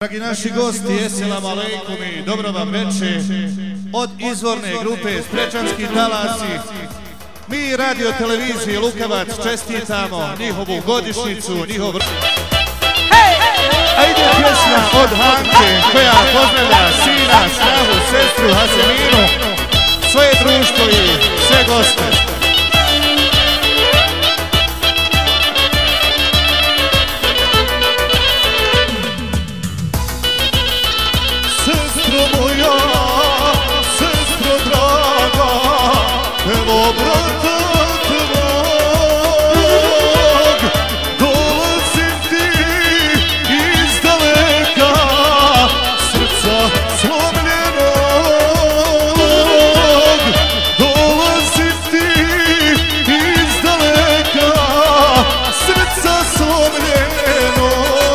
Dragi naši gosti, eselamu alejkum i dobro vam veče od izvorne grupe Sprečanski talasi. Mi radio televiziji Lukavac čestitamo njihovu godišnjicu, A ide pjesma od Hanke koja pozdravlja sina, snahu, sestru, Haseminu, svoje društvo i sve goste. Sestro moja, sestro draga, evo brata tvog, dolazim ti iz daleka, srca slomljenog, dolazim ti iz daleka, srca slomljenog.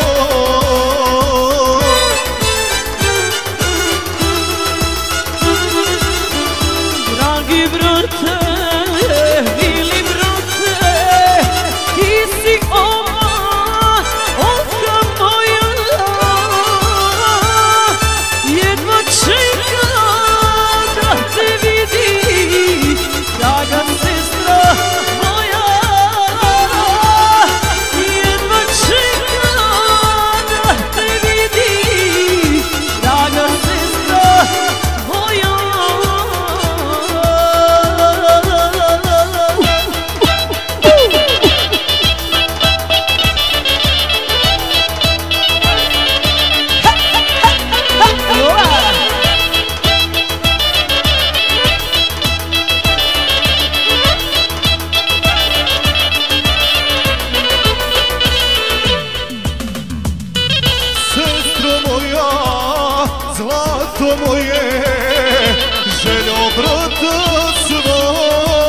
Zlato moje, željo brata svog,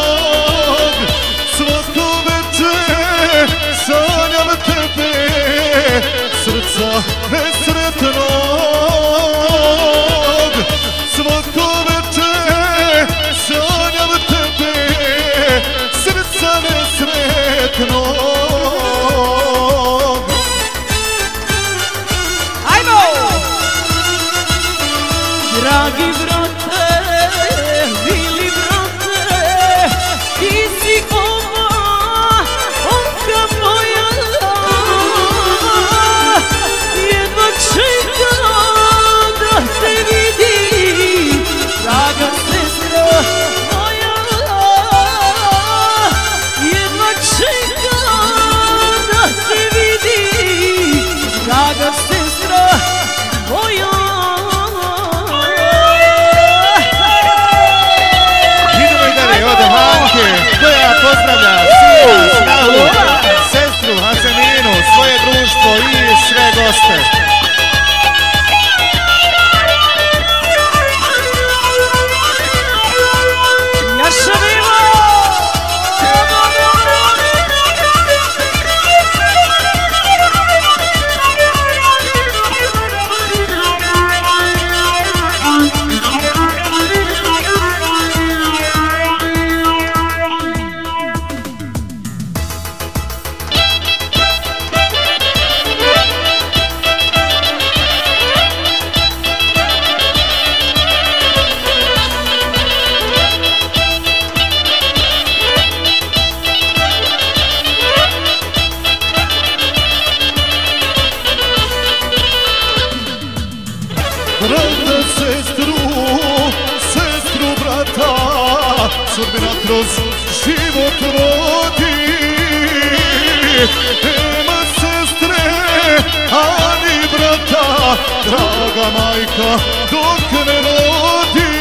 svako večer sanjam tebe, srca nesretnog, svako večer sanjam tebe, srca nesretnog. Dragi brate, mili brate, ti si ova oka moja, jedva čekam da te vidim, draga sestra moja, jedva čekam da te vidim, draga sestra moja. Koja pozdravlja sina, snahu, sestru, Haseminu, svoje društvo i sve goste. Brata, sestru brata, sudbina kroz život rodi. Nema sestre, ani brata, draga majka dok ne rodi.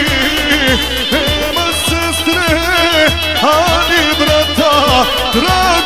Nema sestre, ani brata, draga